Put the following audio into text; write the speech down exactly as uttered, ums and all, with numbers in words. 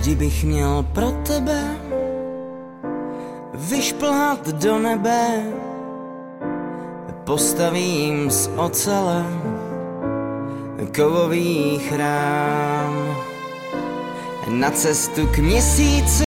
Kdybych měl pro tebe vyšplhat do nebe, postavím z ocele kovový chrám. Na cestu k měsíci